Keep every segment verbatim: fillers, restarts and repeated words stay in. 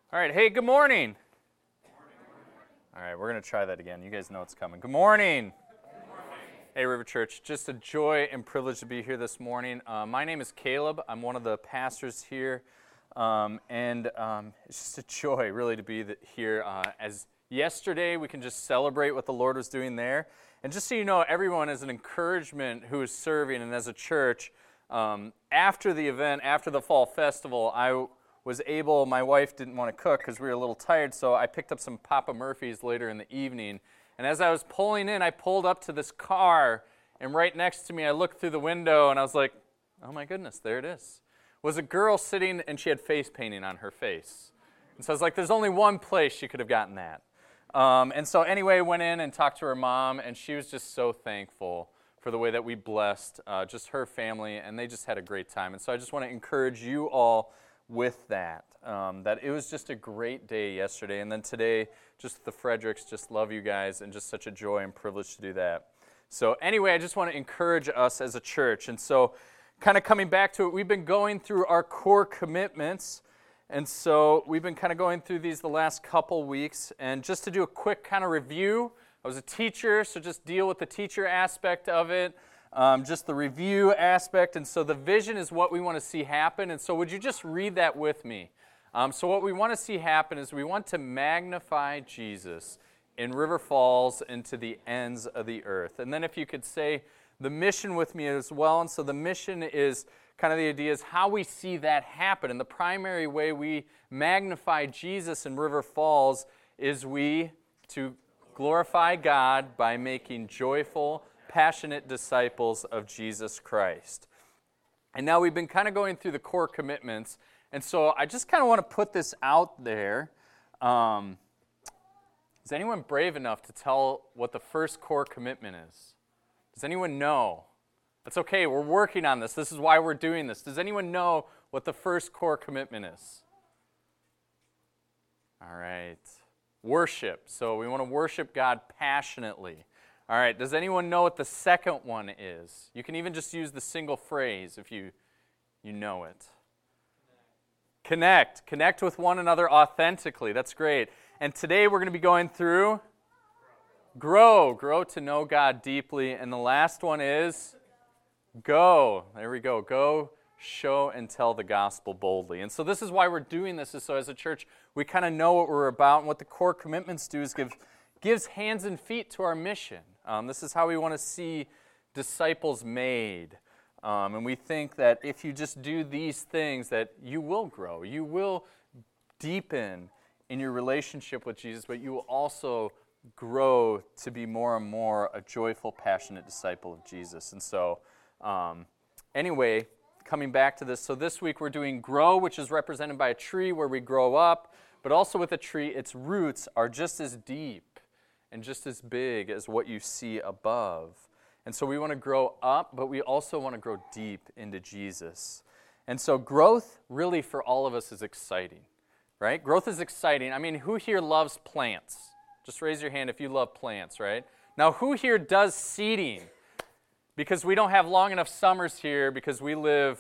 All right, hey, good morning. All right, we're going to try that again. You guys know it's coming. Good morning. Good morning. Hey, River Church. Just a joy and privilege to be here this morning. Uh, my name is Caleb. I'm one of the pastors here, um, and um, it's just a joy, really, to be the, here. Uh, as yesterday, we can just celebrate what the Lord was doing there. And just so you know, everyone is an encouragement who is serving, and as a church, um, after the event, after the Fall Festival, I was able, my wife didn't want to cook because we were a little tired, so I picked up some Papa Murphy's later in the evening. And as I was pulling in, I pulled up to this car, and right next to me, I looked through the window, and I was like, oh my goodness, there it is. It was a girl sitting, and she had face painting on her face. And so I was like, there's only one place she could have gotten that. Um, and so anyway, I went in and talked to her mom, and she was just so thankful for the way that we blessed uh, just her family, and they just had a great time. And so I just want to encourage you all with that, um, that it was just a great day yesterday, and then today, just the Fredericks, just love you guys, and just such a joy and privilege to do that. So anyway, I just want to encourage us as a church, and so kind of coming back to it, we've been going through our core commitments, and so we've been kind of going through these the last couple weeks, and just to do a quick kind of review, I was a teacher, so just deal with the teacher aspect of it, Um, just the review aspect, and so the vision is what we want to see happen, and so would you just read that with me? Um, so what we want to see happen is we want to magnify Jesus in River Falls and to the ends of the earth. And then if you could say the mission with me as well, and so the mission is kind of the idea is how we see that happen, and the primary way we magnify Jesus in River Falls is we to glorify God by making joyful, passionate disciples of Jesus Christ. And now we've been kind of going through the core commitments, and so I just kind of want to put this out there. Um, is anyone brave enough to tell what the first core commitment is? Does anyone know? That's okay, we're working on this. This is why we're doing this. Does anyone know what the first core commitment is? All right. Worship. So we want to worship God passionately. All right, does anyone know what the second one is? You can even just use the single phrase if you, you know it. Connect. Connect with one another authentically. That's great. And today we're going to be going through grow. Grow to know God deeply. And the last one is go. There we go. Go, show, and tell the gospel boldly. And so this is why we're doing this, is so as a church we kind of know what we're about, and what the core commitments do is give gives hands and feet to our mission. Um, this is how we want to see disciples made. Um, and we think that if you just do these things, that you will grow. You will deepen in your relationship with Jesus, but you will also grow to be more and more a joyful, passionate disciple of Jesus. And so, um, anyway, coming back to this, so this week we're doing grow, which is represented by a tree where we grow up, but also with a tree, its roots are just as deep and just as big as what you see above. And so we want to grow up, but we also want to grow deep into Jesus. And so growth really for all of us is exciting, right? Growth is exciting. I mean, who here loves plants? Just raise your hand if you love plants, right? Now, who here does seeding? Because we don't have long enough summers here because we live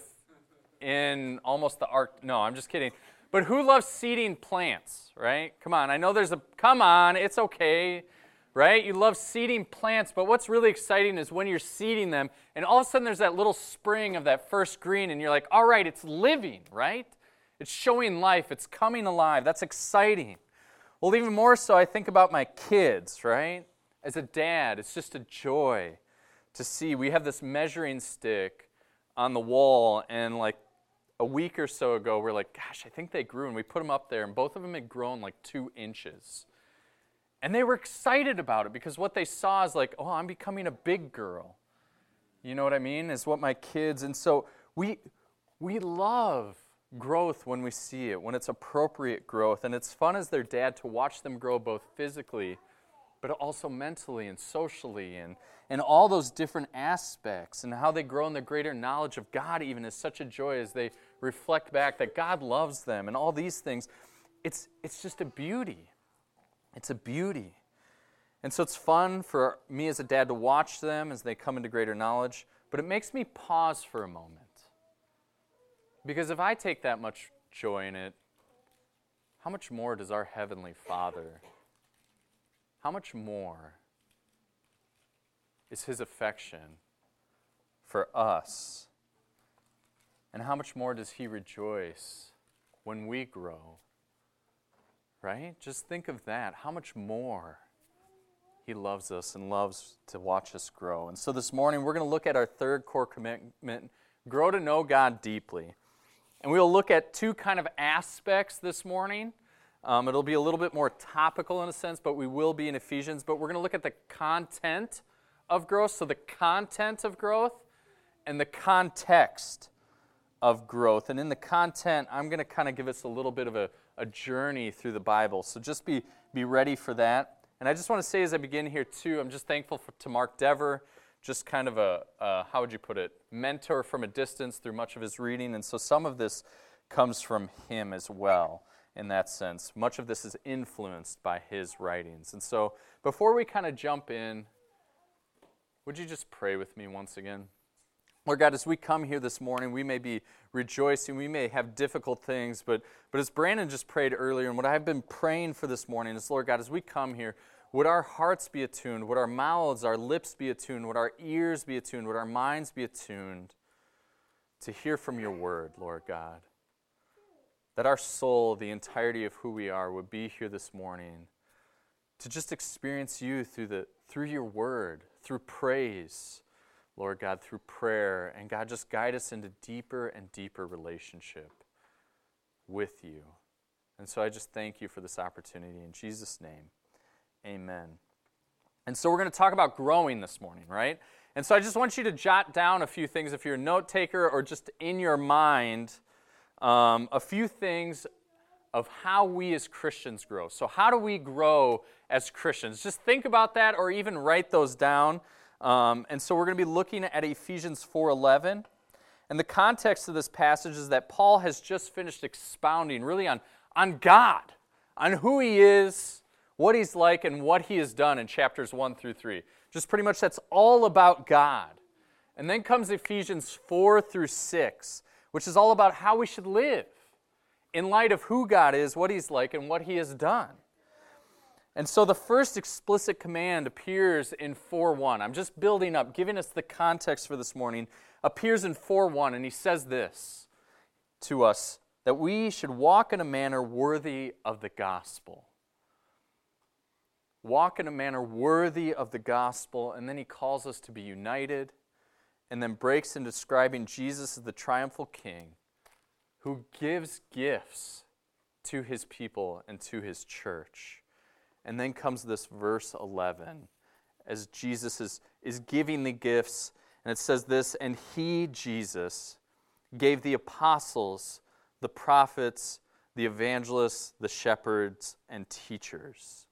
in almost the Arctic. No, I'm just kidding. But who loves seeding plants, right? Come on, I know there's a, come on, it's okay. Right? You love seeding plants, but what's really exciting is when you're seeding them, and all of a sudden there's that little spring of that first green, and you're like, all right, it's living, right? It's showing life. It's coming alive. That's exciting. Well, even more so, I think about my kids, right? As a dad, it's just a joy to see. We have this measuring stick on the wall, and like a week or so ago, we're like, gosh, I think they grew, and we put them up there, and both of them had grown like two inches. And they were excited about it because what they saw is like, oh, I'm becoming a big girl. You know what I mean? Is what my kids, and so we we love growth when we see it, when it's appropriate growth. And it's fun as their dad to watch them grow both physically, but also mentally and socially and, and all those different aspects, and how they grow in their greater knowledge of God even is such a joy as they reflect back that God loves them and all these things. It's it's just a beauty. It's a beauty. And so it's fun for me as a dad to watch them as they come into greater knowledge, but it makes me pause for a moment. Because if I take that much joy in it, how much more does our Heavenly Father, how much more is His affection for us? And how much more does He rejoice when we grow? Right? Just think of that. How much more He loves us and loves to watch us grow. And so this morning we're going to look at our third core commitment, grow to know God deeply. And we'll look at two kind of aspects this morning. Um, it'll be a little bit more topical in a sense, but we will be in Ephesians. But we're going to look at the content of growth, so the content of growth and the context of growth. And in the content, I'm going to kind of give us a little bit of a, a journey through the Bible. So just be, be ready for that. And I just want to say as I begin here too, I'm just thankful for, to Mark Dever, just kind of a, uh, how would you put it, mentor from a distance through much of his reading. And so some of this comes from him as well in that sense. Much of this is influenced by his writings. And so before we kind of jump in, would you just pray with me once again? Lord God, as we come here this morning, we may be rejoicing, we may have difficult things, but, but as Brandon just prayed earlier, and what I've been praying for this morning is, Lord God, as we come here, would our hearts be attuned? Would our mouths, our lips be attuned? Would our ears be attuned? Would our minds be attuned to hear from your word, Lord God? That our soul, the entirety of who we are, would be here this morning to just experience you through the through your word, through praise, Lord God, through prayer. And God, just guide us into deeper and deeper relationship with you. And so I just thank you for this opportunity in Jesus' name. Amen. And so we're going to talk about growing this morning, right? And so I just want you to jot down a few things if you're a note taker or just in your mind, um, a few things of how we as Christians grow. So how do we grow as Christians? Just think about that or even write those down. Um, and so we're going to be looking at Ephesians four eleven. And the context of this passage is that Paul has just finished expounding really on, on God, on who He is, what He's like, and what He has done in chapters one through three. Just pretty much that's all about God. And then comes Ephesians four through six, which is all about how we should live in light of who God is, what He's like, and what He has done. And so the first explicit command appears in four one. I'm just building up, giving us the context for this morning. Appears in four one, and he says this to us, that we should walk in a manner worthy of the gospel. Walk in a manner worthy of the gospel, and then he calls us to be united, and then breaks in describing Jesus as the triumphal king who gives gifts to his people and to his church. And then comes this verse eleven, as Jesus is, is giving the gifts, and it says this, and he, Jesus, gave the apostles, the prophets, the evangelists, the shepherds, and teachers.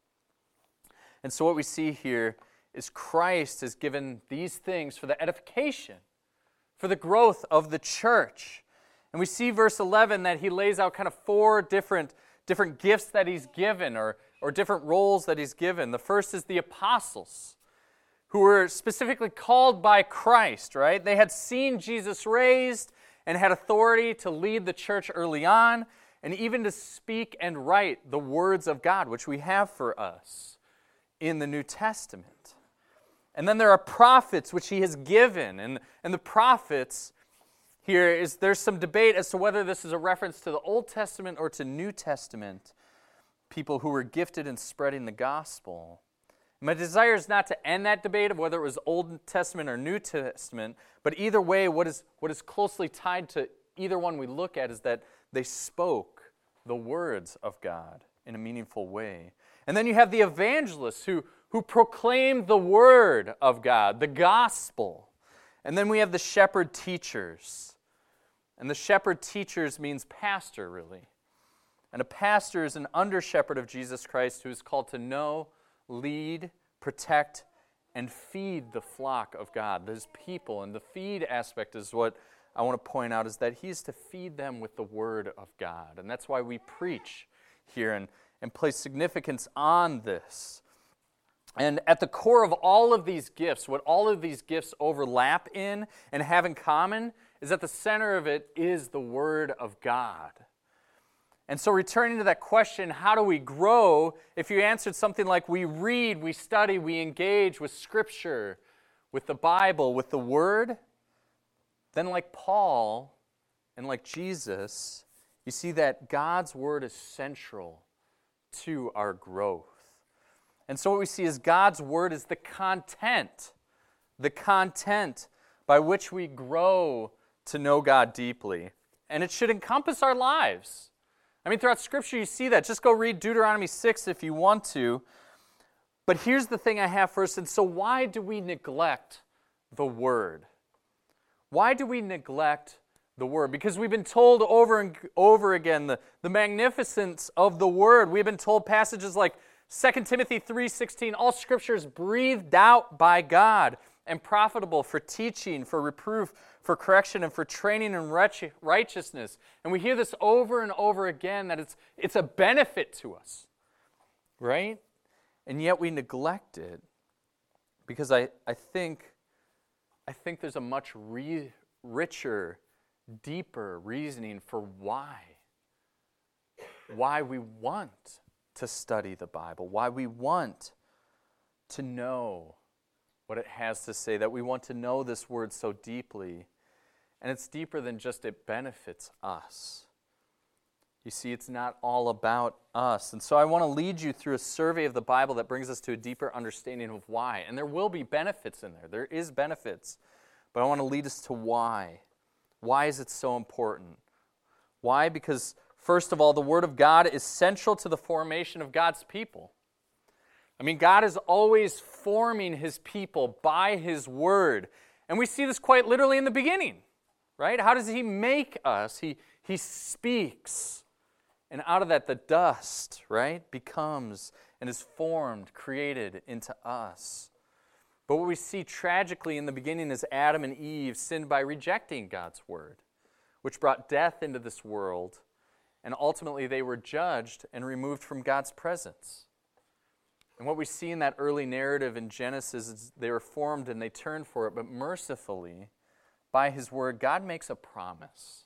And so what we see here is Christ has given these things for the edification, for the growth of the church. And we see verse eleven that he lays out kind of four different, different gifts that he's given, or, or different roles that he's given. The first is the apostles, who were specifically called by Christ, right? They had seen Jesus raised and had authority to lead the church early on, and even to speak and write the words of God, which we have for us in the New Testament. And then there are prophets, which he has given. And, and the prophets, here is there's some debate as to whether this is a reference to the Old Testament or to New Testament people who were gifted in spreading the gospel. My desire is not to end that debate of whether it was Old Testament or New Testament, but either way, what is, what is closely tied to either one we look at is that they spoke the words of God in a meaningful way. And then you have the evangelists who, who proclaim the word of God, the gospel. And then we have the shepherd teachers. And the shepherd teachers means pastor, really. And a pastor is an under-shepherd of Jesus Christ who is called to know, lead, protect, and feed the flock of God, his people. And the feed aspect is what I want to point out, is that he's to feed them with the word of God. And that's why we preach here and, and place significance on this. And at the core of all of these gifts, what all of these gifts overlap in and have in common is at the center of it is the word of God. And so returning to that question, how do we grow? If you answered something like we read, we study, we engage with Scripture, with the Bible, with the Word, then like Paul and like Jesus, you see that God's Word is central to our growth. And so what we see is God's Word is the content, the content by which we grow to know God deeply. And it should encompass our lives. I mean, throughout Scripture you see that. Just go read Deuteronomy six if you want to. But here's the thing I have first. And so why do we neglect the Word? Why do we neglect the Word? Because we've been told over and over again the, the magnificence of the Word. We've been told passages like Second Timothy three sixteen, all Scripture is breathed out by God and profitable for teaching, for reproof, for correction, and for training in righteousness. And we hear this over and over again, that it's, it's a benefit to us, right? And yet we neglect it because I, I think I think there's a much re- richer, deeper reasoning for why. Why we want to study the Bible, why we want to know what it has to say, that we want to know this Word so deeply. And it's deeper than just it benefits us. You see, it's not all about us. And so I want to lead you through a survey of the Bible that brings us to a deeper understanding of why. And there will be benefits in there. There is benefits. But I want to lead us to why. Why is it so important? Why? Because, first of all, the Word of God is central to the formation of God's people. I mean, God is always forming His people by His Word. And we see this quite literally in the beginning, right? How does He make us? He, he speaks. And out of that, the dust, right, becomes and is formed, created into us. But what we see tragically in the beginning is Adam and Eve sinned by rejecting God's Word, which brought death into this world, and ultimately they were judged and removed from God's presence. And what we see in that early narrative in Genesis is they were formed and they turned for it, but mercifully, by His Word, God makes a promise.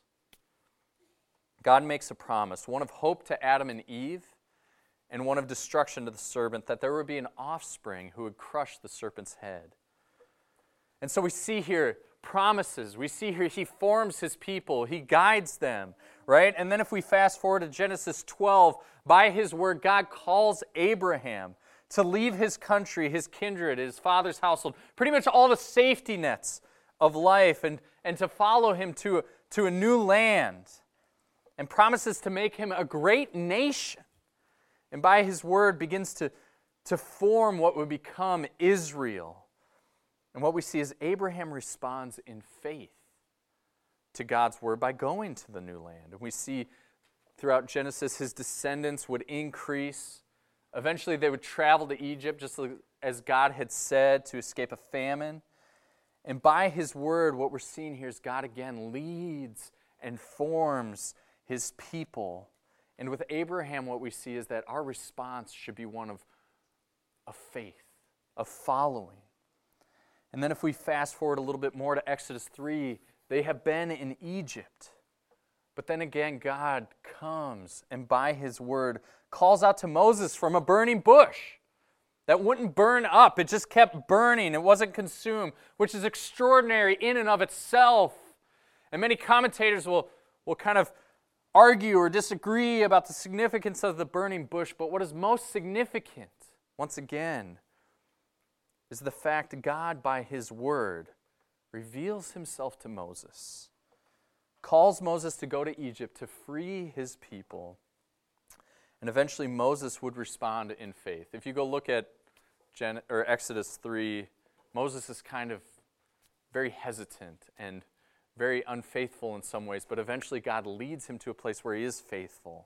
God makes a promise, one of hope to Adam and Eve, and one of destruction to the serpent, that there would be an offspring who would crush the serpent's head. And so we see here promises. We see here He forms His people. He guides them, right? And then if we fast forward to Genesis twelve, by His Word, God calls Abraham to leave his country, his kindred, his father's household, pretty much all the safety nets of life, and, and to follow him to, to a new land, and promises to make him a great nation. And by His Word begins to, to form what would become Israel. And what we see is Abraham responds in faith to God's Word by going to the new land. And we see throughout Genesis his descendants would increase. Eventually they would travel to Egypt, just as God had said, to escape a famine. And by His Word, what we're seeing here is God again leads and forms His people. And with Abraham, what we see is that our response should be one of, of faith, of following. And then if we fast forward a little bit more to Exodus three, they have been in Egypt. But then again, God comes and by His Word calls out to Moses from a burning bush that wouldn't burn up. It just kept burning. It wasn't consumed, which is extraordinary in and of itself. And many commentators will, will kind of argue or disagree about the significance of the burning bush, but what is most significant, once again, is the fact that God, by His Word, reveals Himself to Moses, calls Moses to go to Egypt to free his people, and eventually Moses would respond in faith. If you go look at Gen- or Exodus three, Moses is kind of very hesitant and very unfaithful in some ways, but eventually God leads him to a place where he is faithful.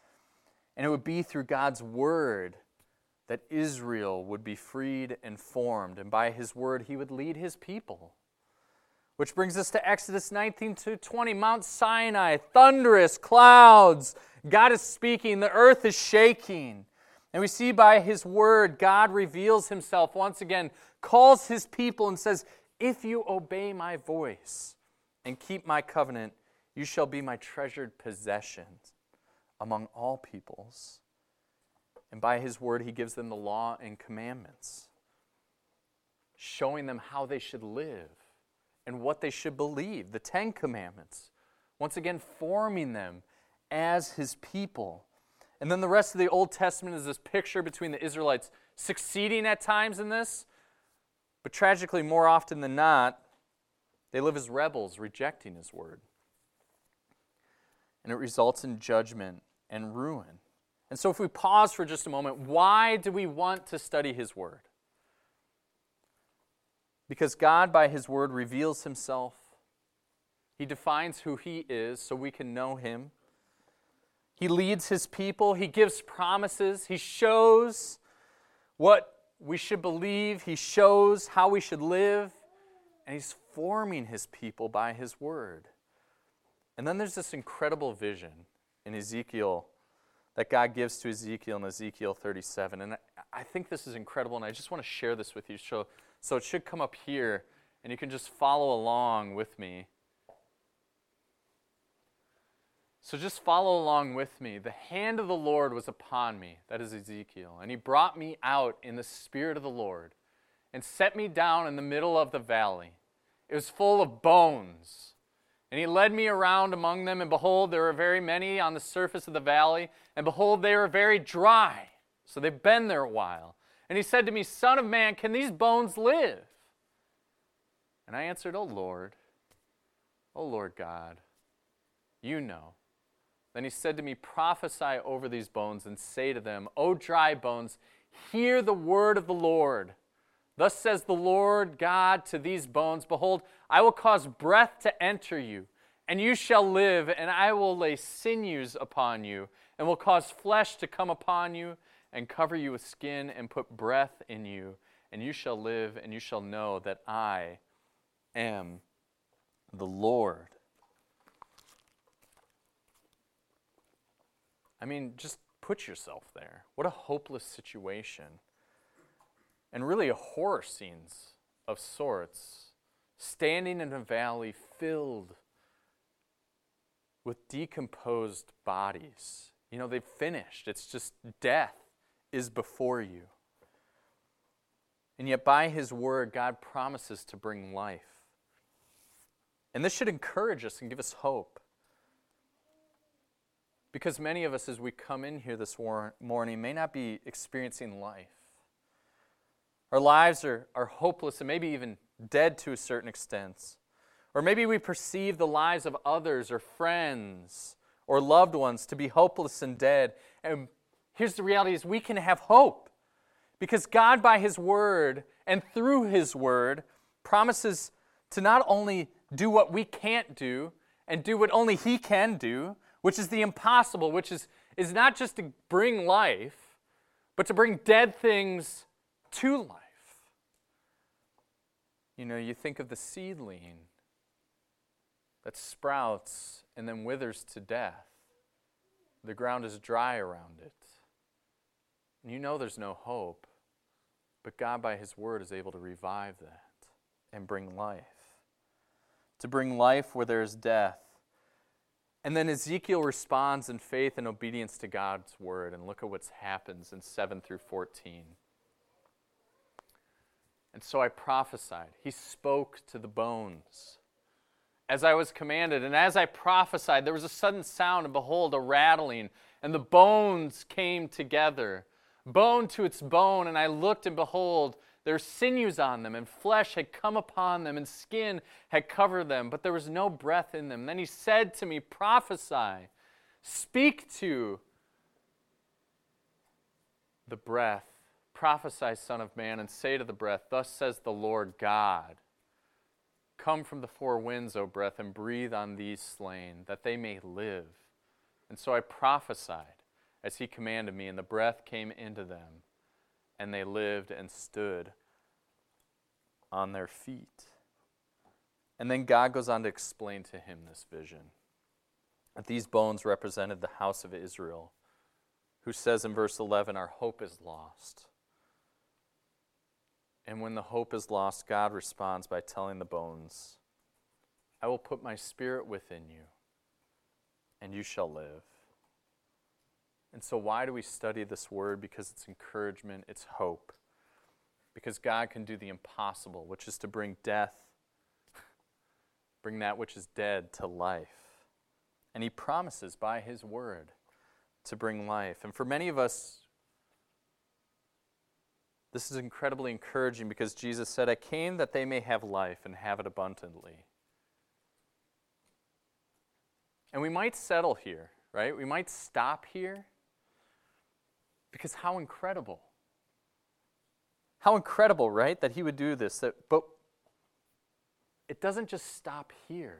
And it would be through God's Word that Israel would be freed and formed, and by His Word He would lead His people. Which brings us to Exodus nineteen to twenty, Mount Sinai, thunderous clouds. God is speaking, the earth is shaking. And we see by His Word, God reveals Himself once again, calls His people and says, if you obey my voice and keep my covenant, you shall be my treasured possessions, among all peoples. And by his word, he gives them the law and commandments, showing them how they should live and what they should believe, the Ten Commandments, once again forming them as his people. And then the rest of the Old Testament is this picture between the Israelites succeeding at times in this, but tragically, more often than not, they live as rebels, rejecting his word. And it results in judgment and ruin. And so if we pause for just a moment, why do we want to study his word? Because God, by his word, reveals himself. He defines who he is so we can know him. He leads his people. He gives promises. He shows what we should believe. He shows how we should live. And he's forming his people by his word. And then there's this incredible vision in Ezekiel that God gives to Ezekiel in Ezekiel thirty-seven. And I, I think this is incredible, and I just want to share this with you. So, so it should come up here, and you can just follow along with me. So just follow along with me. The hand of the Lord was upon me, that is Ezekiel, and he brought me out in the spirit of the Lord and set me down in the middle of the valley. It was full of bones. And he led me around among them, and behold, there were very many on the surface of the valley, and behold, they were very dry. So they've been there a while. And he said to me, Son of man, can these bones live? And I answered, O Lord, O Lord God, you know. Then he said to me, prophesy over these bones and say to them, O dry bones, hear the word of the Lord. Thus says the Lord God to these bones, behold, I will cause breath to enter you, and you shall live, and I will lay sinews upon you, and will cause flesh to come upon you, and cover you with skin, and put breath in you, and you shall live, and you shall know that I am the Lord. I mean, just put yourself there. What a hopeless situation. And really a horror scenes of sorts, standing in a valley filled with decomposed bodies. You know, they've finished. It's just death is before you. And yet by his word, God promises to bring life. And this should encourage us and give us hope. Because many of us, as we come in here this war- morning, may not be experiencing life. Our lives are, are hopeless and maybe even dead to a certain extent. Or maybe we perceive the lives of others or friends or loved ones to be hopeless and dead. And here's the reality is we can have hope. Because God, by his word and through his word, promises to not only do what we can't do and do what only he can do, which is the impossible, which is, is not just to bring life, but to bring dead things to life. You know, you think of the seedling that sprouts and then withers to death. The ground is dry around it. And you know there's no hope, but God by his word is able to revive that and bring life. To bring life where there is death. And then Ezekiel responds in faith and obedience to God's word. And look at what happens in seven through fourteen. And so I prophesied. He spoke to the bones as I was commanded. And as I prophesied, there was a sudden sound, and behold, a rattling. And the bones came together, bone to its bone. And I looked, and behold, there were sinews on them, and flesh had come upon them, and skin had covered them, but there was no breath in them. Then he said to me, prophesy, speak to the breath. Prophesy, Son of Man, and say to the breath, thus says the Lord God, come from the four winds, O breath, and breathe on these slain, that they may live. And so I prophesied as he commanded me, and the breath came into them, and they lived and stood on their feet. And then God goes on to explain to him this vision, that these bones represented the house of Israel, who says in verse eleven, our hope is lost. And when the hope is lost, God responds by telling the bones, I will put my spirit within you, and you shall live. And so why do we study this word? Because it's encouragement, it's hope. Because God can do the impossible, which is to bring death, bring that which is dead to life. And he promises by his word to bring life. And for many of us, this is incredibly encouraging because Jesus said, I came that they may have life and have it abundantly. And we might settle here, right? We might stop here because how incredible. How incredible, right, that he would do this. That, but it doesn't just stop here.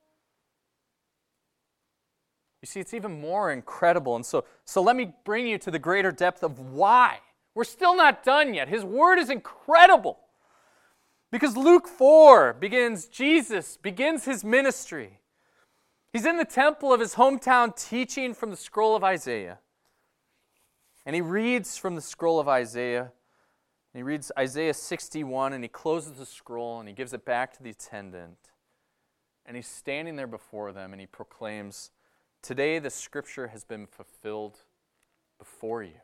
You see, it's even more incredible. And so, so let me bring you to the greater depth of why. We're still not done yet. His word is incredible. Because Luke four begins, Jesus begins his ministry. He's in the temple of his hometown teaching from the scroll of Isaiah. And he reads from the scroll of Isaiah. And he reads Isaiah sixty-one, and he closes the scroll, and he gives it back to the attendant. And he's standing there before them, and he proclaims, today the scripture has been fulfilled before you.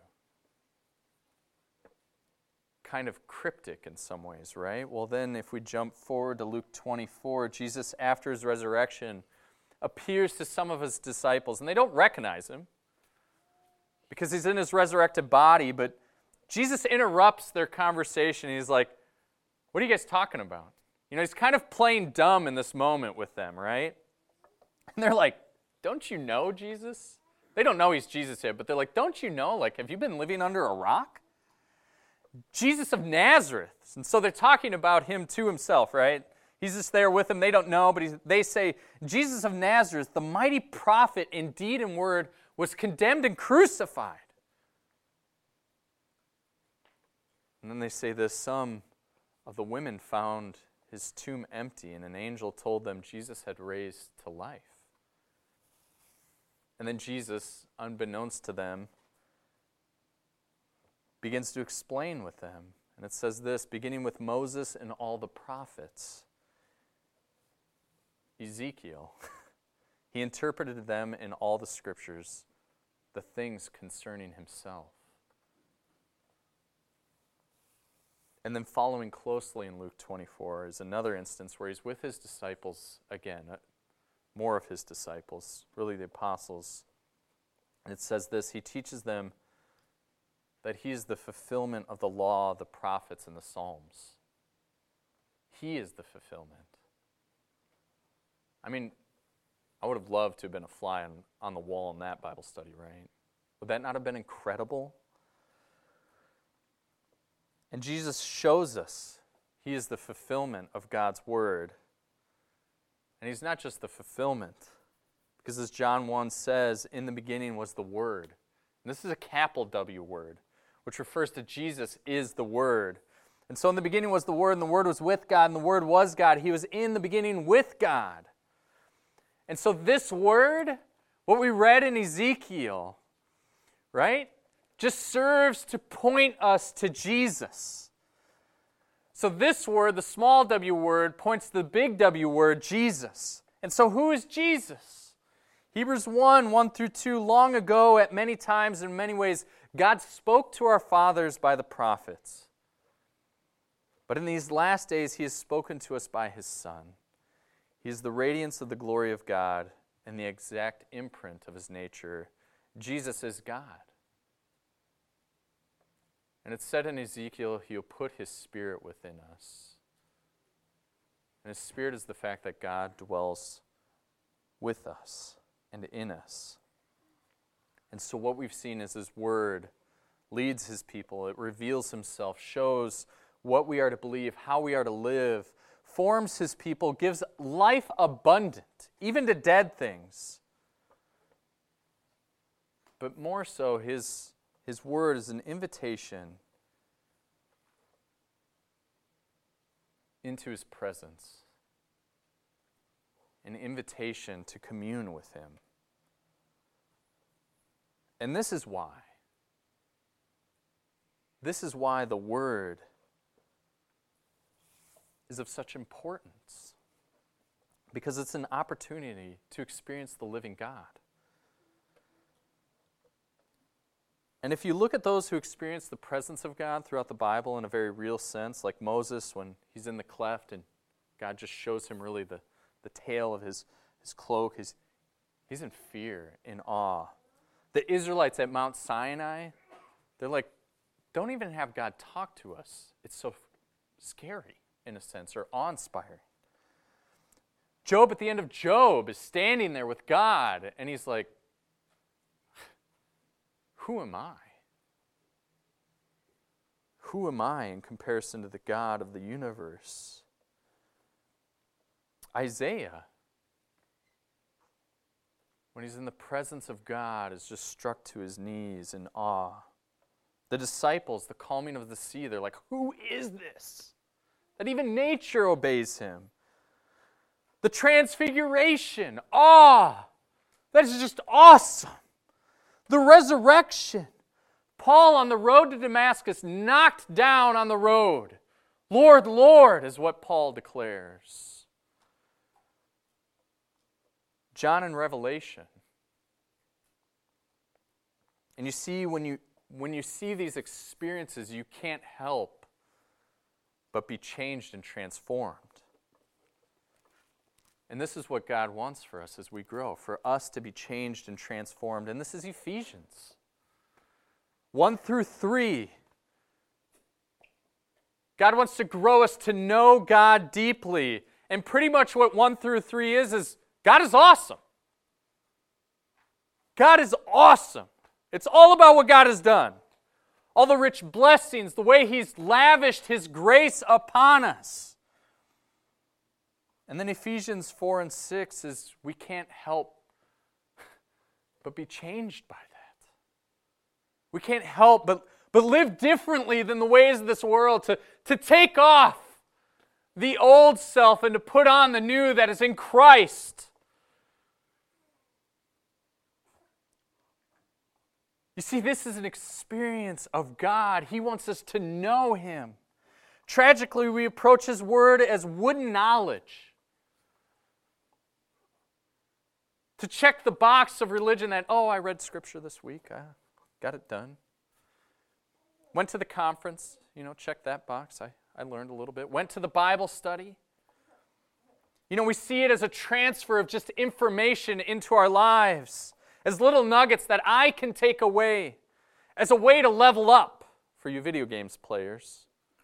Kind of cryptic in some ways, right? Well, then if we jump forward to Luke twenty-four, Jesus, after his resurrection, appears to some of his disciples, and they don't recognize him because he's in his resurrected body, but Jesus interrupts their conversation. He's like, what are you guys talking about? You know, he's kind of playing dumb in this moment with them, right? And they're like, don't you know Jesus? They don't know he's Jesus yet, but they're like, don't you know? Like, have you been living under a rock? Jesus of Nazareth. And so they're talking about him to himself, right? He's just there with them. They don't know, but he's, they say, Jesus of Nazareth, the mighty prophet in deed and word, was condemned and crucified. And then they say this, some of the women found his tomb empty, and an angel told them Jesus had raised to life. And then Jesus, unbeknownst to them, begins to explain with them. And it says this, beginning with Moses and all the prophets, Ezekiel, he interpreted to them in all the scriptures the things concerning himself. And then following closely in Luke twenty-four is another instance where he's with his disciples again, more of his disciples, really the apostles. And it says this, he teaches them that he is the fulfillment of the law, the prophets, and the Psalms. He is the fulfillment. I mean, I would have loved to have been a fly on, on the wall in that Bible study, right? Would that not have been incredible? And Jesus shows us he is the fulfillment of God's word. And he's not just the fulfillment, because as John one says, in the beginning was the Word. And this is a capital W word, which refers to Jesus is the Word. And so in the beginning was the Word, and the Word was with God, and the Word was God. He was in the beginning with God. And so this Word, what we read in Ezekiel, right, just serves to point us to Jesus. So this word, the small w word, points to the big W word, Jesus. And so who is Jesus? Hebrews one, one through two, long ago, at many times, in many ways, God spoke to our fathers by the prophets. But in these last days, he has spoken to us by his Son. He is the radiance of the glory of God and the exact imprint of his nature. Jesus is God. And it's said in Ezekiel, he'll put his Spirit within us. And his Spirit is the fact that God dwells with us and in us. And so what we've seen is his word leads his people. It reveals himself, shows what we are to believe, how we are to live, forms his people, gives life abundant, even to dead things. But more so, his His word is an invitation into his presence, an invitation to commune with him. And this is why. This is why the word is of such importance, because it's an opportunity to experience the living God. And if you look at those who experience the presence of God throughout the Bible in a very real sense, like Moses when he's in the cleft and God just shows him really the, the tail of his, his cloak, he's, he's in fear, in awe. The Israelites at Mount Sinai, they're like, don't even have God talk to us. It's so scary, in a sense, or awe-inspiring. Job, at the end of Job, is standing there with God, and he's like, who am I? Who am I in comparison to the God of the universe? Isaiah, when he's in the presence of God, is just struck to his knees in awe. The disciples, the calming of the sea, they're like, who is this? That even nature obeys him. The transfiguration, awe. That is just awesome. The resurrection. Paul on the road to Damascus, knocked down on the road. Lord, Lord, is what Paul declares. John in Revelation. And you see, when you when you see these experiences, you can't help but be changed and transformed. And this is what God wants for us as we grow, for us to be changed and transformed. And this is Ephesians one through three. God wants to grow us to know God deeply. And pretty much what one through three is, is God is awesome. God is awesome. It's all about what God has done. All the rich blessings, the way He's lavished His grace upon us. And then Ephesians four and six is we can't help but be changed by that. We can't help but, but live differently than the ways of this world, to, to take off the old self and to put on the new that is in Christ. You see, this is an experience of God. He wants us to know Him. Tragically, we approach His Word as wooden knowledge. To check the box of religion that, oh, I read Scripture this week. I got it done. Went to the conference, you know, checked that box. I, I learned a little bit. Went to the Bible study. You know, we see it as a transfer of just information into our lives, as little nuggets that I can take away, as a way to level up for you video games players.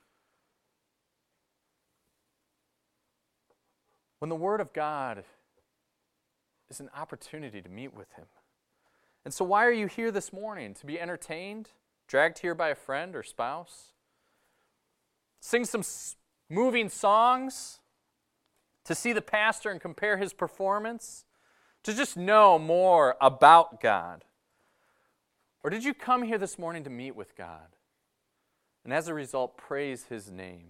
When the Word of God is an opportunity to meet with Him. And so why are you here this morning? To be entertained? Dragged here by a friend or spouse? Sing some moving songs? To see the pastor and compare his performance? To just know more about God? Or did you come here this morning to meet with God? And as a result, praise His name?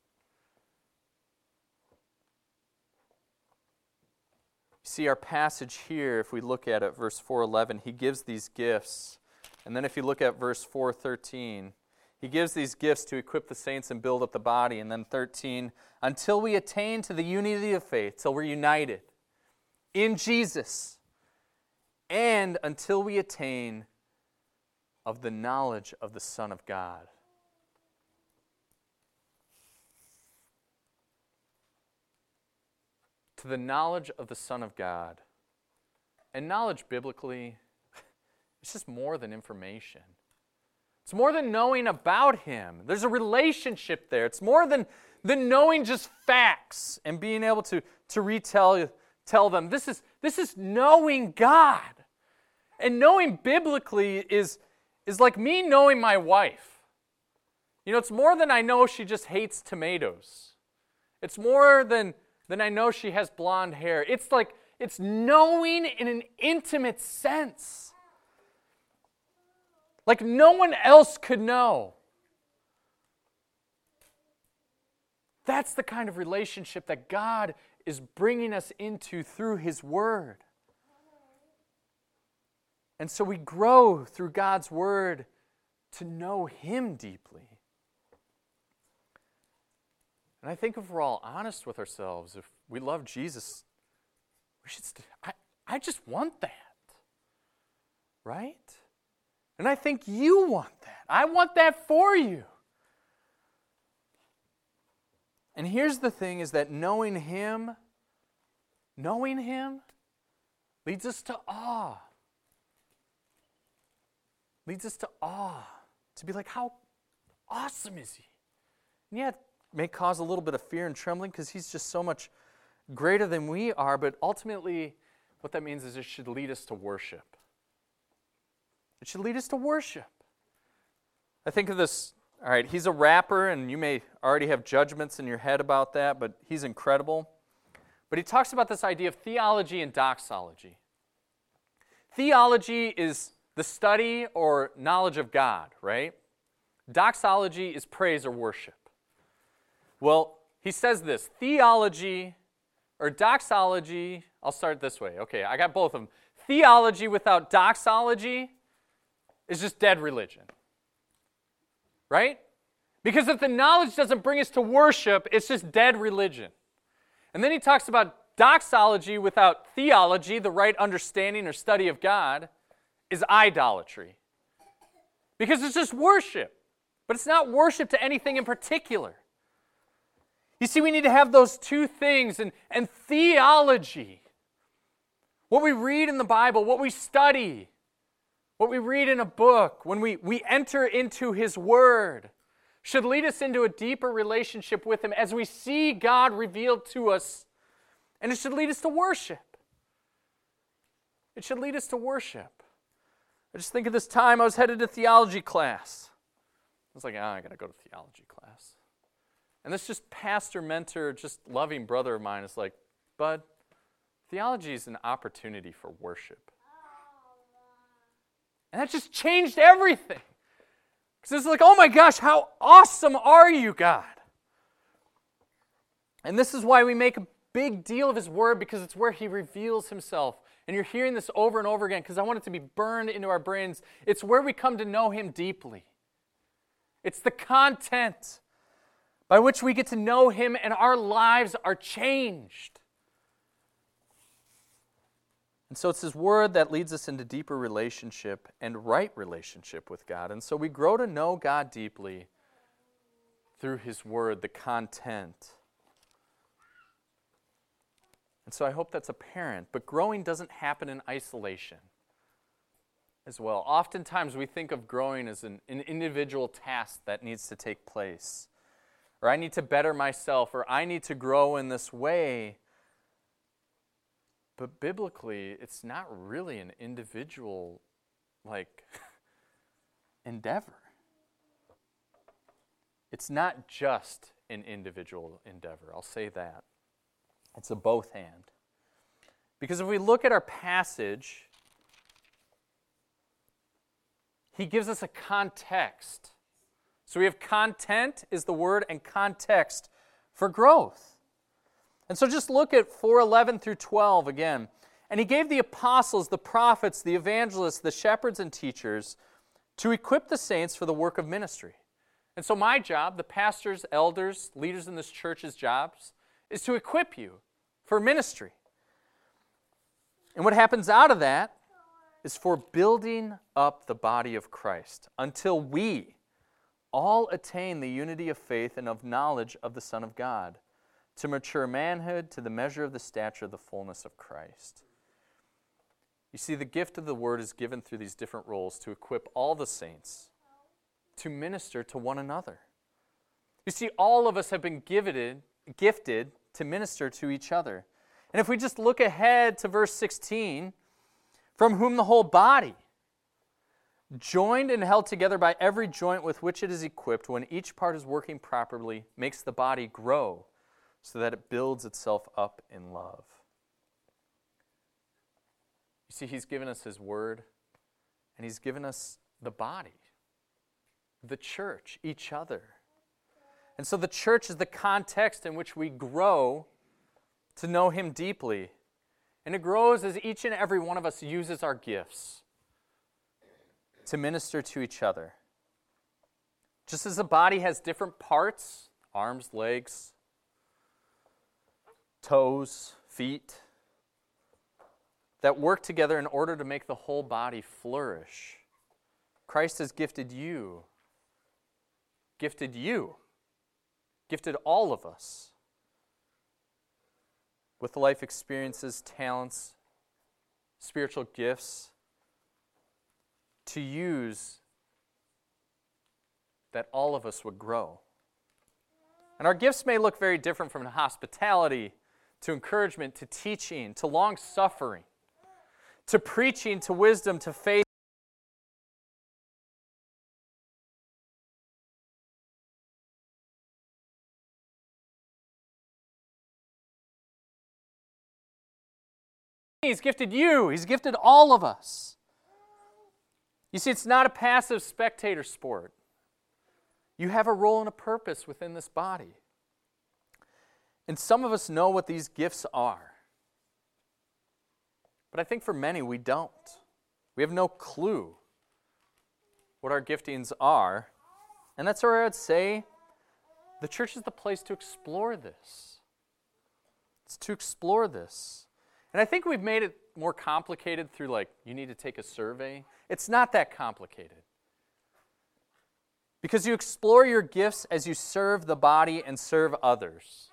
See our passage here, if we look at it, verse four eleven, He gives these gifts. And then if you look at verse four thirteen, He gives these gifts to equip the saints and build up the body. And then thirteen, until we attain to the unity of faith, till we're united in Jesus, and until we attain of the knowledge of the Son of God. To the knowledge of the Son of God. And knowledge biblically, it's just more than information. It's more than knowing about Him. There's a relationship there. It's more than, than knowing just facts and being able to, to retell tell them. This is, this is knowing God. And knowing biblically is, is like me knowing my wife. You know, it's more than I know she just hates tomatoes. It's more than... then I know she has blonde hair. It's like, it's knowing in an intimate sense. Like no one else could know. That's the kind of relationship that God is bringing us into through His Word. And so we grow through God's Word to know Him deeply. And I think if we're all honest with ourselves, if we love Jesus, we should. St- I, I just want that. Right? And I think you want that. I want that for you. And here's the thing is that knowing Him, knowing Him leads us to awe. Leads us to awe. To be like, how awesome is He? And yeah, it may cause a little bit of fear and trembling because He's just so much greater than we are, but ultimately what that means is it should lead us to worship. It should lead us to worship. I think of this, all right, he's a rapper, and you may already have judgments in your head about that, but he's incredible. But he talks about this idea of theology and doxology. Theology is the study or knowledge of God, right? Doxology is praise or worship. Well, he says this, theology or doxology, I'll start this way. Okay, I got both of them. Theology without doxology is just dead religion. Right? Because if the knowledge doesn't bring us to worship, it's just dead religion. And then he talks about doxology without theology, the right understanding or study of God, is idolatry. Because it's just worship. But it's not worship to anything in particular. You see, we need to have those two things. And, and theology, what we read in the Bible, what we study, what we read in a book, when we, we enter into His Word, should lead us into a deeper relationship with Him as we see God revealed to us. And it should lead us to worship. It should lead us to worship. I just think of this time I was headed to theology class. I was like, ah, I got to go to theology class. And this just pastor, mentor, just loving brother of mine is like, Bud, theology is an opportunity for worship. And that just changed everything. Because it's like, oh my gosh, how awesome are you, God? And this is why we make a big deal of His Word, because it's where He reveals Himself. And you're hearing this over and over again because I want it to be burned into our brains. It's where we come to know Him deeply. It's the content by which we get to know Him and our lives are changed. And so it's His Word that leads us into deeper relationship and right relationship with God. And so we grow to know God deeply through His Word, the content. And so I hope that's apparent. But growing doesn't happen in isolation as well. Oftentimes we think of growing as an, an individual task that needs to take place. Or I need to better myself, or I need to grow in this way. But biblically, it's not really an individual, like, endeavor. It's not just an individual endeavor. I'll say that. It's a both hand. Because if we look at our passage, he gives us a context. So we have content is the word, and context for growth. And so just look at four eleven through twelve again. And he gave the apostles, the prophets, the evangelists, the shepherds and teachers to equip the saints for the work of ministry. And so my job, the pastors, elders, leaders in this church's jobs, is to equip you for ministry. And what happens out of that is for building up the body of Christ until we all attain the unity of faith and of knowledge of the Son of God, to mature manhood, to the measure of the stature of the fullness of Christ. You see, the gift of the Word is given through these different roles to equip all the saints to minister to one another. You see, all of us have been gifted, gifted to minister to each other. And if we just look ahead to verse sixteen, from whom the whole body, joined and held together by every joint with which it is equipped, when each part is working properly, makes the body grow so that it builds itself up in love. You see, he's given us his word, and he's given us the body, the church, each other. And so the church is the context in which we grow to know him deeply. And it grows as each and every one of us uses our gifts to minister to each other. Just as the body has different parts, arms, legs, toes, feet, that work together in order to make the whole body flourish. Christ has gifted you, gifted you, gifted all of us with life experiences, talents, spiritual gifts to use that all of us would grow. And our gifts may look very different, from hospitality to encouragement to teaching to long-suffering to preaching to wisdom to faith. He's gifted you. He's gifted all of us. You see, it's not a passive spectator sport. You have a role and a purpose within this body. And some of us know what these gifts are. But I think for many, we don't. We have no clue what our giftings are. And that's where I'd say the church is the place to explore this. It's to explore this. And I think we've made it more complicated through, like, you need to take a survey. It's not that complicated. Because you explore your gifts as you serve the body and serve others.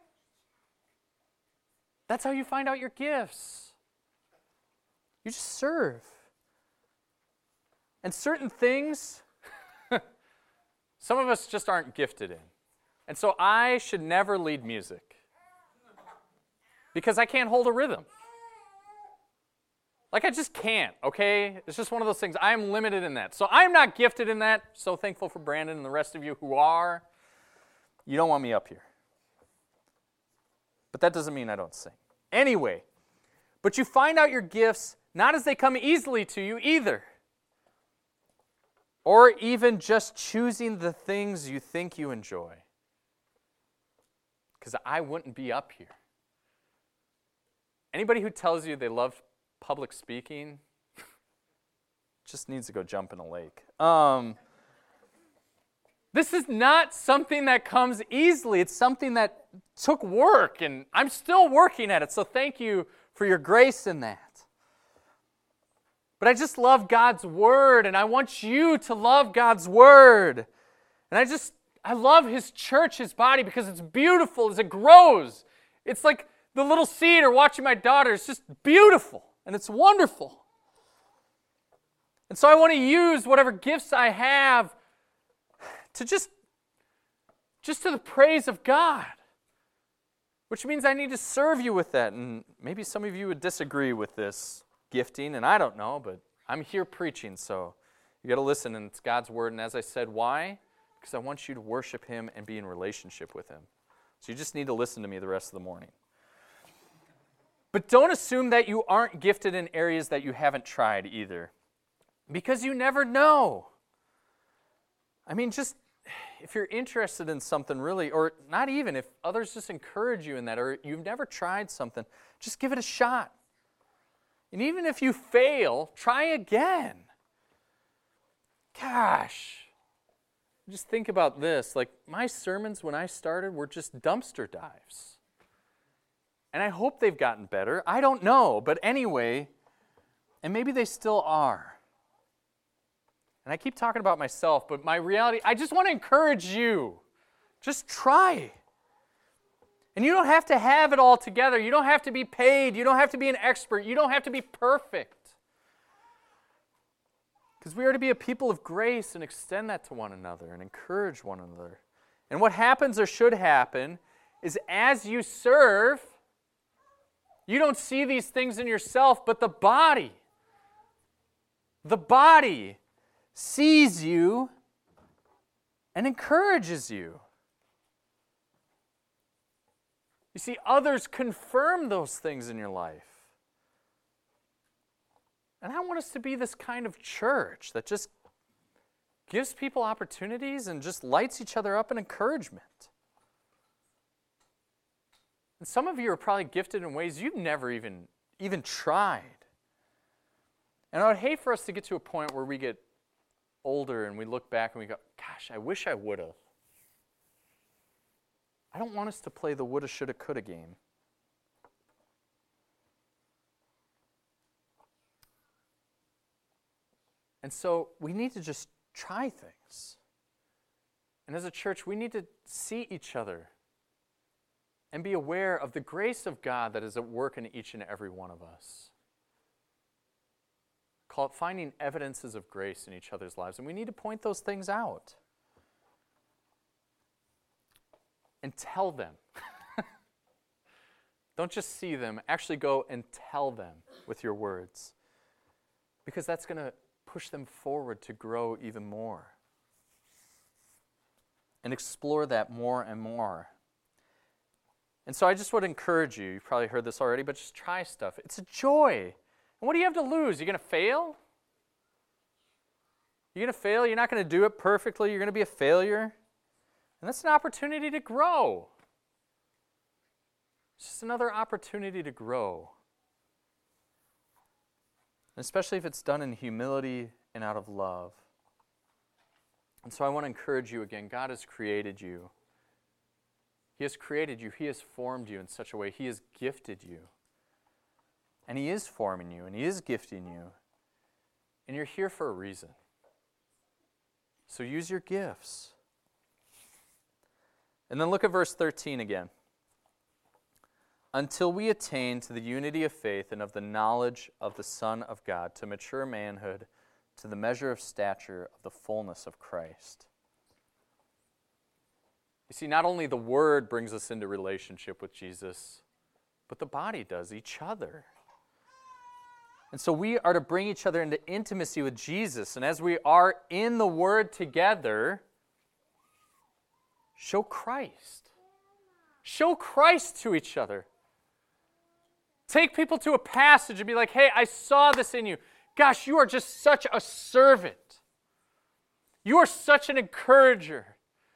That's how you find out your gifts. You just serve. And certain things, some of us just aren't gifted in. And so I should never lead music. Because I can't hold a rhythm. Like, I just can't, okay? It's just one of those things. I am limited in that. So I'm not gifted in that. So thankful for Brandon and the rest of you who are. You don't want me up here. But that doesn't mean I don't sing. Anyway, but you find out your gifts not as they come easily to you either. Or even just choosing the things you think you enjoy. Because I wouldn't be up here. Anybody who tells you they love public speaking just needs to go jump in a lake. Um, this is not something that comes easily. It's something that took work, and I'm still working at it, so thank you for your grace in that. But I just love God's Word, and I want you to love God's Word. And I just, I love His church, His body, because it's beautiful as it grows. It's like the little seed, or watching my daughter. It's just beautiful, and it's wonderful. And so I want to use whatever gifts I have to just, just to the praise of God. Which means I need to serve you with that. And maybe some of you would disagree with this gifting, and I don't know, but I'm here preaching, so you got to listen, and it's God's Word. And as I said, why? Because I want you to worship Him and be in relationship with Him. So you just need to listen to me the rest of the morning. But don't assume that you aren't gifted in areas that you haven't tried either. Because you never know. I mean, just if you're interested in something really, or not even, if others just encourage you in that, or you've never tried something, just give it a shot. And even if you fail, try again. Gosh. Just think about this. Like, my sermons when I started were just dumpster dives. And I hope they've gotten better. I don't know. But anyway, and maybe they still are. And I keep talking about myself, but my reality, I just want to encourage you. Just try. And you don't have to have it all together. You don't have to be paid. You don't have to be an expert. You don't have to be perfect. Because we are to be a people of grace and extend that to one another and encourage one another. And what happens or should happen is as you serve, you don't see these things in yourself, but the body, the body sees you and encourages you. You see, others confirm those things in your life. And I want us to be this kind of church that just gives people opportunities and just lights each other up in encouragement. And some of you are probably gifted in ways you've never even, even tried. And I would hate for us to get to a point where we get older and we look back and we go, gosh, I wish I would have. I don't want us to play the woulda, shoulda, coulda game. And so we need to just try things. And as a church, we need to see each other and be aware of the grace of God that is at work in each and every one of us. Call it finding evidences of grace in each other's lives. And we need to point those things out. And tell them. Don't just see them. Actually go and tell them with your words. Because that's going to push them forward to grow even more. And explore that more and more. And so I just would encourage you, you've probably heard this already, but just try stuff. It's a joy. And what do you have to lose? You're going to fail? You're going to fail? You're not going to do it perfectly. You're going to be a failure. And that's an opportunity to grow. It's just another opportunity to grow. And especially if it's done in humility and out of love. And so I want to encourage you again. God has created you. He has created you. He has formed you in such a way. He has gifted you. And He is forming you, and He is gifting you. And you're here for a reason. So use your gifts. And then look at verse thirteen again. Until we attain to the unity of faith and of the knowledge of the Son of God, to mature manhood, to the measure of stature of the fullness of Christ. You see, not only the Word brings us into relationship with Jesus, but the body does, each other. And so we are to bring each other into intimacy with Jesus. And as we are in the Word together, show Christ. Show Christ to each other. Take people to a passage and be like, hey, I saw this in you. Gosh, you are just such a servant. You are such an encourager.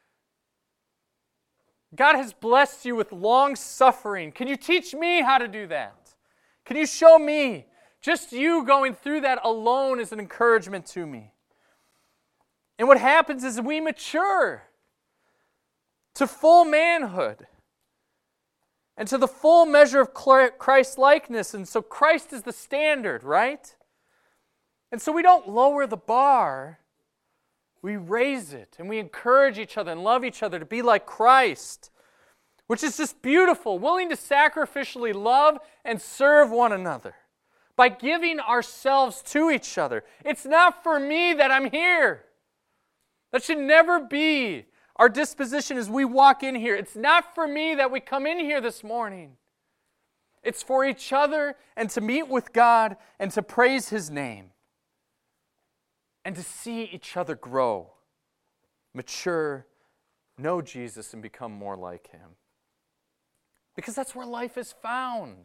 God has blessed you with long suffering. Can you teach me how to do that? Can you show me? Just you going through that alone is an encouragement to me. And what happens is we mature to full manhood and to the full measure of Christ's likeness. And so Christ is the standard, right? And so we don't lower the bar. We raise it and we encourage each other and love each other to be like Christ, which is just beautiful, willing to sacrificially love and serve one another by giving ourselves to each other. It's not for me that I'm here. That should never be our disposition as we walk in here. It's not for me that we come in here this morning. It's for each other and to meet with God and to praise His name. And to see each other grow, mature, know Jesus, and become more like Him. Because that's where life is found.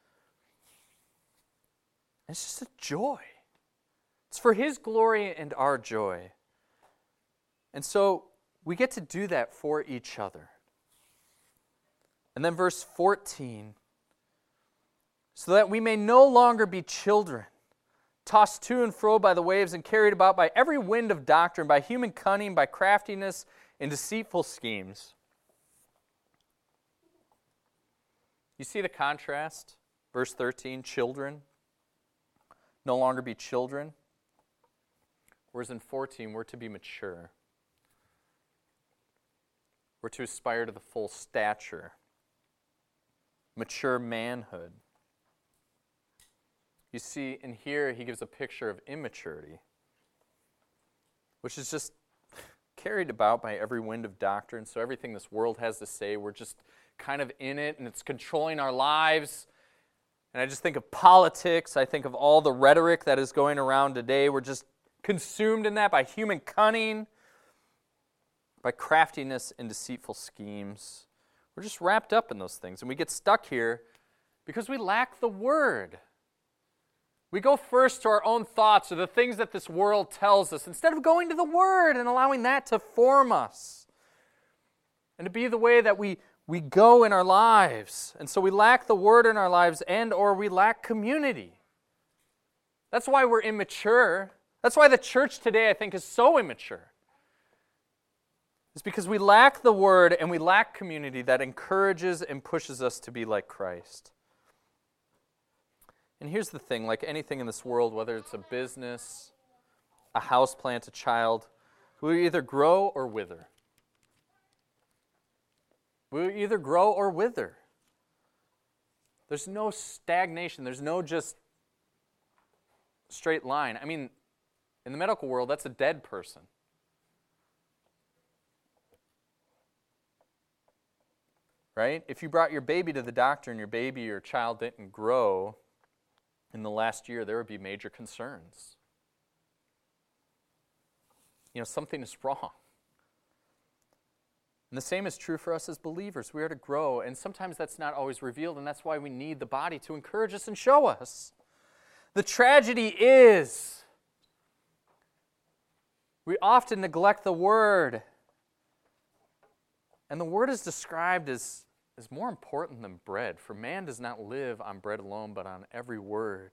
And it's just a joy. It's for His glory and our joy. And so we get to do that for each other. And then verse fourteen, so that we may no longer be children, tossed to and fro by the waves and carried about by every wind of doctrine, by human cunning, by craftiness and deceitful schemes. You see the contrast? Verse thirteen, children, no longer be children. Whereas in fourteen, we're to be mature. We're to aspire to the full stature, mature manhood. You see, in here, he gives a picture of immaturity, which is just carried about by every wind of doctrine. So everything this world has to say, we're just kind of in it, and it's controlling our lives. And I just think of politics. I think of all the rhetoric that is going around today. We're just consumed in that by human cunning, by craftiness and deceitful schemes. We're just wrapped up in those things. And we get stuck here because we lack the Word. We go first to our own thoughts or the things that this world tells us instead of going to the Word and allowing that to form us and to be the way that we, we go in our lives. And so we lack the Word in our lives and or we lack community. That's why we're immature. That's why the church today, I think, is so immature. It's because we lack the Word and we lack community that encourages and pushes us to be like Christ. And here's the thing, like anything in this world, whether it's a business a house plant, a child, we will either grow or wither. We will either grow or wither. There's no stagnation. There's no just straight line. I mean, in the medical world, that's a dead person. Right? If you brought your baby to the doctor and your baby or child didn't grow in the last year, there would be major concerns. You know, something is wrong. And the same is true for us as believers. We are to grow, and sometimes that's not always revealed, and that's why we need the body to encourage us and show us. The tragedy is we often neglect the Word. And the Word is described as, as more important than bread. For man does not live on bread alone, but on every word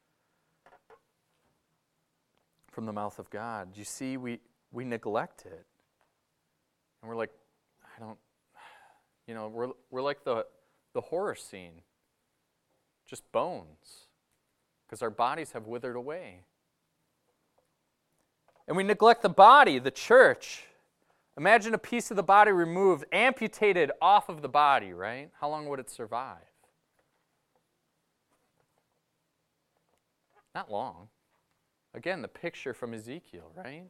from the mouth of God. You see, we, we neglect it. And we're like, I don't, you know, we're, we're like the, the horror scene. Just bones. Because our bodies have withered away. And we neglect the body, the church. Imagine a piece of the body removed, amputated off of the body, right? How long would it survive? Not long. Again, the picture from Ezekiel, right?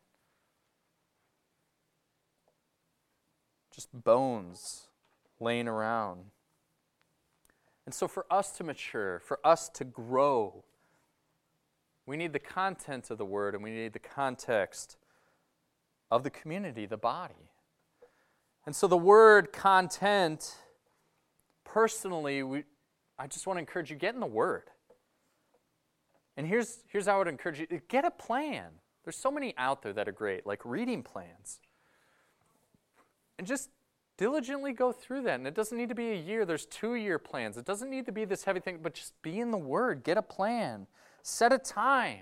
Just bones laying around. And so for us to mature, for us to grow, we need the content of the Word and we need the context of the community, the body. And so the word content, personally, we, I just want to encourage you, get in the Word. And here's, here's how I would encourage you, get a plan. There's so many out there that are great, like reading plans. And just diligently go through that. And it doesn't need to be a year. There's two-year plans. It doesn't need to be this heavy thing, but just be in the Word. Get a plan. Set a time.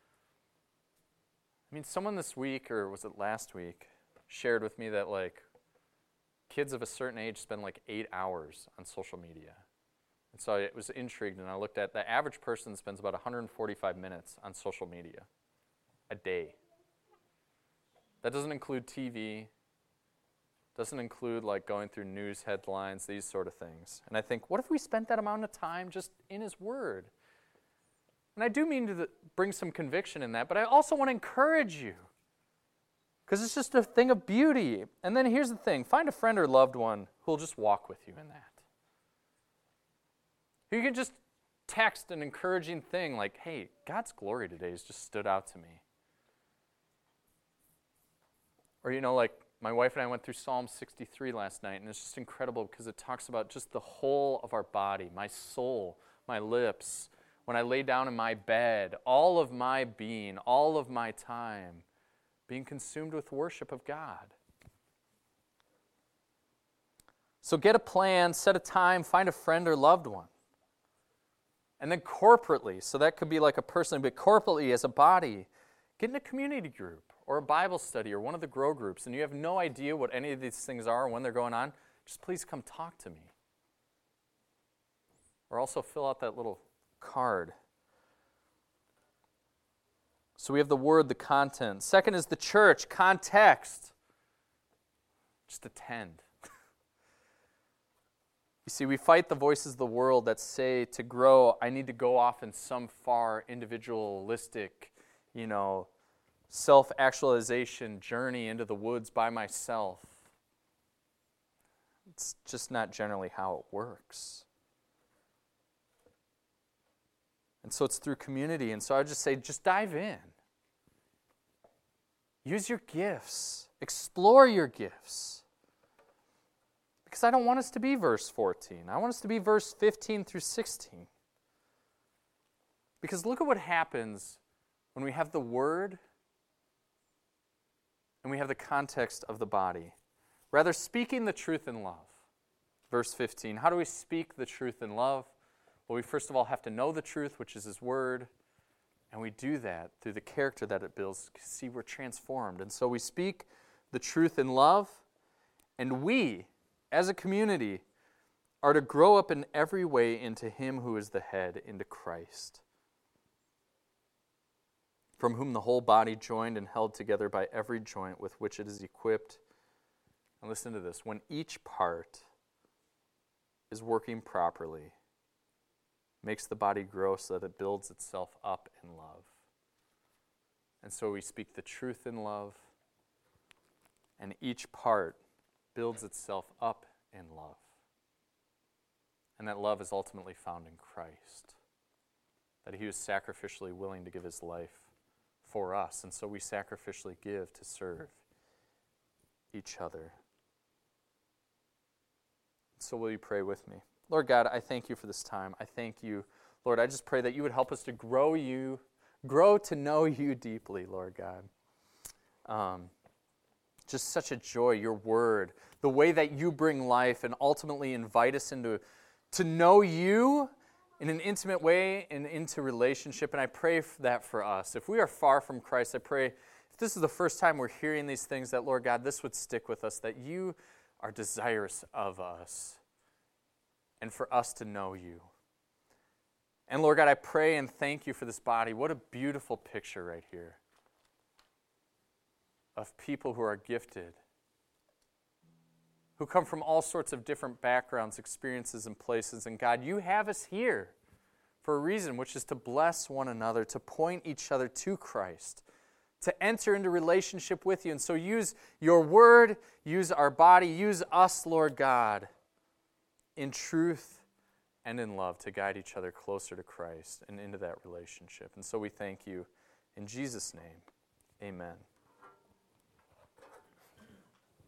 I mean, someone this week, or was it last week, shared with me that, like, kids of a certain age spend, like, eight hours on social media. And so I was intrigued, and I looked at the average person spends about one hundred forty-five minutes on social media a day. That doesn't include T V. Doesn't include, like, going through news headlines, these sort of things. And I think, what if we spent that amount of time just in His Word? And I do mean to the, bring some conviction in that, but I also want to encourage you. Because it's just a thing of beauty. And then here's the thing. Find a friend or loved one who will just walk with you in that. You can just text an encouraging thing like, hey, God's glory today has just stood out to me. Or, you know, like my wife and I went through Psalm sixty-three last night, and it's just incredible because it talks about just the whole of our body, my soul, my lips, when I lay down in my bed, all of my being, all of my time, being consumed with worship of God. So get a plan, set a time, find a friend or loved one. And then corporately, so that could be like a person, but corporately as a body, get in a community group or a Bible study or one of the grow groups, and you have no idea what any of these things are or when they're going on, just please come talk to me. Or also fill out that little card. So we have the Word, the content. Second is the church, context. Just attend. You see, we fight the voices of the world that say to grow, I need to go off in some far individualistic, you know, self-actualization journey into the woods by myself. It's just not generally how it works. And so it's through community. And so I would just say, just dive in. Use your gifts. Explore your gifts. Because I don't want us to be verse fourteen. I want us to be verse fifteen through sixteen. Because look at what happens when we have the Word and we have the context of the body. Rather, speaking the truth in love. Verse fifteen. How do we speak the truth in love? Well, we first of all have to know the truth, which is His Word. And we do that through the character that it builds. See, we're transformed. And so we speak the truth in love. And we, as a community, are to grow up in every way into Him who is the head, into Christ. from whom the whole body, joined and held together by every joint with which it is equipped. And listen to this. When each part is working properly, makes the body grow so that it builds itself up in love. And so we speak the truth in love, and each part builds itself up in love. And that love is ultimately found in Christ, that he was sacrificially willing to give his life for us, and so we sacrificially give to serve each other. So will you pray with me? Lord God, I thank you for this time. I thank you, Lord, I just pray that you would help us to grow you, grow to know you deeply, Lord God. Um, just such a joy, your word, the way that you bring life and ultimately invite us into to know you in an intimate way and into relationship. And I pray for that for us. If we are far from Christ, I pray if this is the first time we're hearing these things, that, Lord God, this would stick with us, that you are desirous of us and for us to know you. And Lord God, I pray and thank you for this body. What a beautiful picture right here of people who are gifted, who come from all sorts of different backgrounds, experiences, and places. And God, you have us here for a reason, which is to bless one another, to point each other to Christ, to enter into relationship with you. And so use your word, use our body, use us, Lord God, in truth and in love to guide each other closer to Christ and into that relationship. And so we thank you in Jesus' name. Amen.